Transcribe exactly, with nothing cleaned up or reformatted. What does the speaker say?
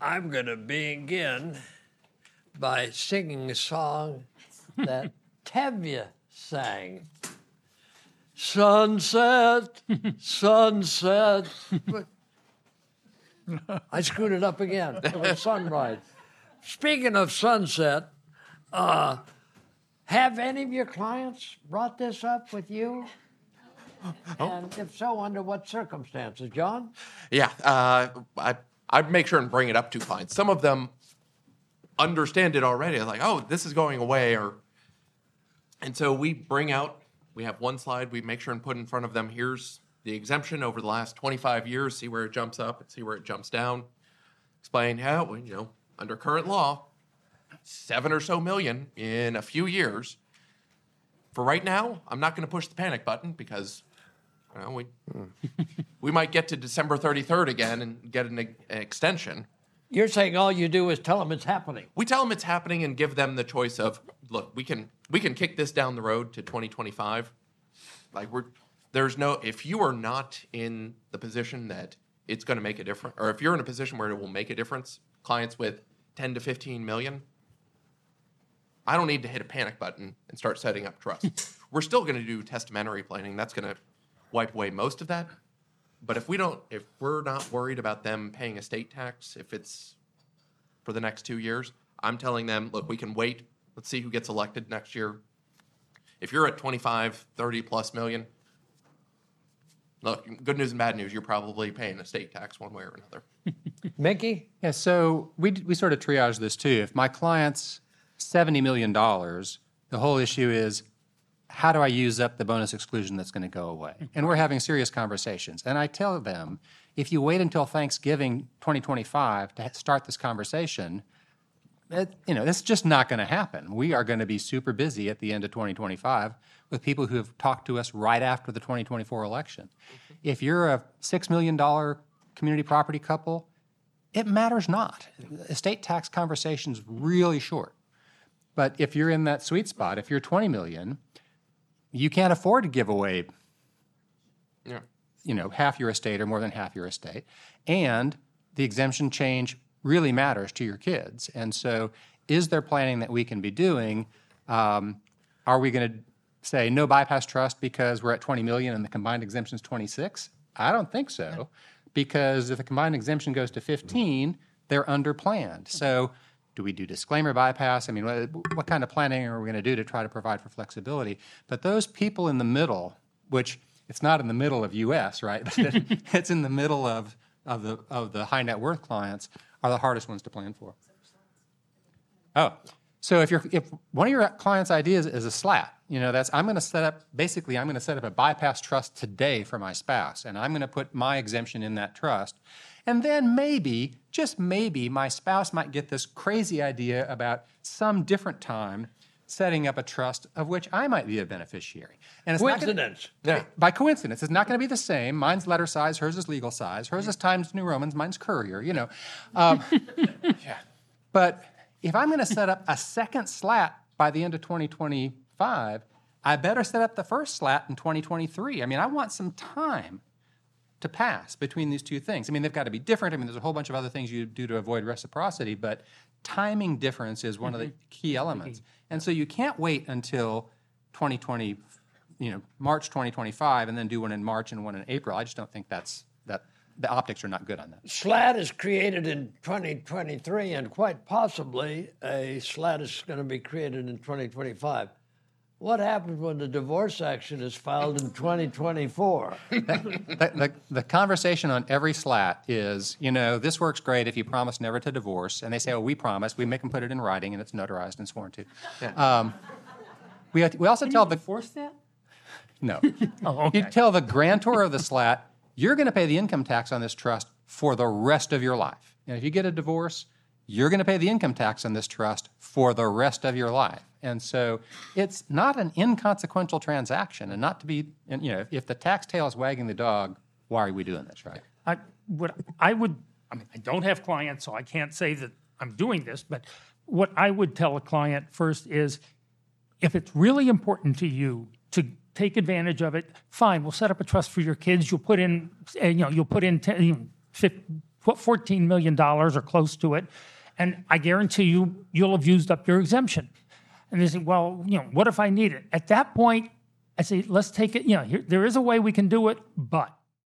I'm going to begin by singing a song that Tevye sang. Sunset, sunset. I screwed it up again. It was sunrise. Speaking of sunset, uh, have any of your clients brought this up with you? Oh. And if so, under what circumstances, John? Yeah, uh, I I'd make sure and bring it up to clients. Some of them understand it already. They're like, oh, this is going away, or and so we bring out. We have one slide. We make sure and put in front of them. Here's the exemption over the last twenty-five years. See where it jumps up and see where it jumps down. Explain how, well, you know, under current law, seven or so million in a few years. For right now, I'm not going to push the panic button because you know, we we might get to December thirty-third again and get an, an extension. You're saying all you do is tell them it's happening. We tell them it's happening and give them the choice of, look, we can we can kick this down the road to twenty twenty-five. Like we're there's no if you are not in the position that it's going to make a difference, or if you're in a position where it will make a difference, clients with ten to fifteen million. I don't need to hit a panic button and start setting up trust. We're still going to do testamentary planning. That's going to wipe away most of that. But if we don't, if we're not worried about them paying estate tax, if it's for the next two years, I'm telling them, look, we can wait. Let's see who gets elected next year. If you're at twenty-five, thirty plus million, look, good news and bad news, you're probably paying estate tax one way or another. Mickey? Yeah, so we we sort of triage this too. If my client's seventy million dollars, the whole issue is, how do I use up the bonus exclusion that's going to go away? And we're having serious conversations. And I tell them, if you wait until Thanksgiving twenty twenty-five to start this conversation, it, you know, it's just not going to happen. We are going to be super busy at the end of twenty twenty-five with people who have talked to us right after the twenty twenty-four election. Mm-hmm. If you're a six million dollars community property couple, it matters not. Estate tax conversation's really short. But if you're in that sweet spot, if you're twenty million dollars, you can't afford to give away, yeah. you know, half your estate or more than half your estate. And the exemption change really matters to your kids. And so is there planning that we can be doing? Um, are we going to say no bypass trust because we're at twenty million and the combined exemption is twenty-six? I don't think so. Because if the combined exemption goes to fifteen, they're underplanned. So do we do disclaimer bypass? I mean, what, what kind of planning are we going to do to try to provide for flexibility? But those people in the middle, which it's not in the middle of U S, right? It's in the middle of, of the of the high net worth clients, are the hardest ones to plan for. Oh, so if you're if one of your clients' ideas is a slat, you know, that's I'm going to set up basically I'm going to set up a bypass trust today for my spouse, and I'm going to put my exemption in that trust. And then maybe, just maybe, my spouse might get this crazy idea about some different time setting up a trust of which I might be a beneficiary. And it's coincidence. Not gonna, yeah. By coincidence. It's not going to be the same. Mine's letter size, hers is legal size. Hers is Times New Romans, mine's Courier, you know. Um, yeah. But if I'm going to set up a second slat by the end of twenty twenty-five, I better set up the first slat in twenty twenty-three. I mean, I want some time to pass between these two things. I mean, they've got to be different. I mean, there's a whole bunch of other things you do to avoid reciprocity, but timing difference is one mm-hmm. of the key elements. And so you can't wait until twenty twenty, you know, March twenty twenty-five and then do one in March and one in April. I just don't think that's, that the optics are not good on that. SLAT is created in twenty twenty-three, and quite possibly a SLAT is going to be created in twenty twenty-five. What happens when the divorce action is filed in twenty twenty-four? the, the, the conversation on every slat is, you know, this works great if you promise never to divorce. And they say, oh, we promise. We make them put it in writing, and it's notarized and sworn to. Yeah. Um, we, we also Can tell you the... enforce that? No. oh, okay. You tell the grantor of the slat, you're going to pay the income tax on this trust for the rest of your life. And if you get a divorce, you're going to pay the income tax on this trust for the rest of your life. And so it's not an inconsequential transaction, and not to be, you know, if the tax tail is wagging the dog, why are we doing this, right? I what I would, I mean, I don't have clients, so I can't say that I'm doing this, but what I would tell a client first is, if it's really important to you to take advantage of it, fine, we'll set up a trust for your kids. You'll put in, you know, you'll put in ten, fourteen million dollars or close to it, and I guarantee you, you'll have used up your exemption. And they say, well, you know, what if I need it? At that point, I say, let's take it, you know, here, there is a way we can do it, but